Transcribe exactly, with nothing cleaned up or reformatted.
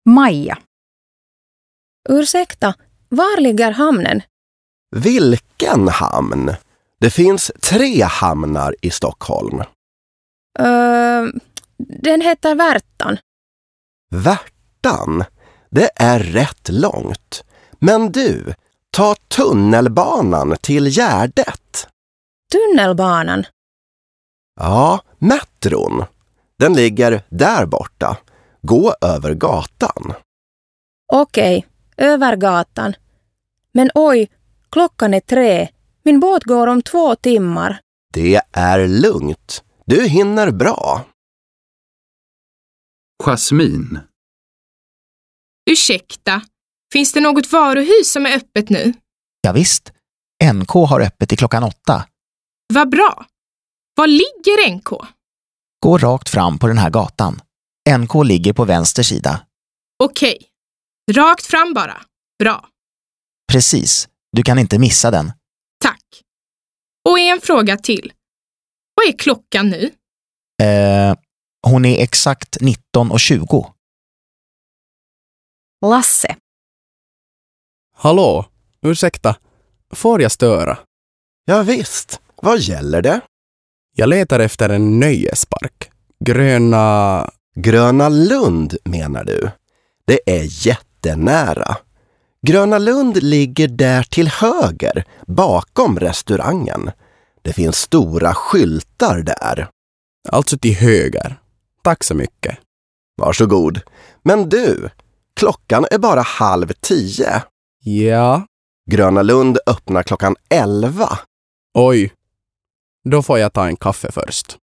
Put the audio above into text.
Maja. Ursäkta, var ligger hamnen? Vilken hamn? Det finns tre hamnar i Stockholm. Uh, den heter Värtan. Värtan? Det är rätt långt. Men du, ta tunnelbanan till Gärdet. Tunnelbanan? Ja, metron. Den ligger där borta. Gå över gatan. Okej, över gatan. Men oj, klockan är tre. Min båt går om två timmar. Det är lugnt. Du hinner bra. Jasmin. Ursäkta, finns det något varuhus som är öppet nu? Ja visst, N K har öppet till klockan åtta. Vad bra. Var ligger N K? Gå rakt fram på den här gatan. N K ligger på vänster sida. Okej, rakt fram bara. Bra. Precis, du kan inte missa den. Tack. Och en fråga till. Vad är klockan nu? Eh, hon är exakt nitton och tjugo. Lasse. Hallå, ursäkta. Får jag störa? Ja visst, vad gäller det? Jag letar efter en nöjespark. Gröna... Gröna Lund menar du? Det är jättenära. Gröna Lund ligger där till höger, bakom restaurangen. Det finns stora skyltar där. Alltså till höger. Tack så mycket. Varsågod. Men du, klockan är bara halv tio. Ja. Gröna Lund öppnar klockan elva. Oj. Då får jag ta en kaffe först.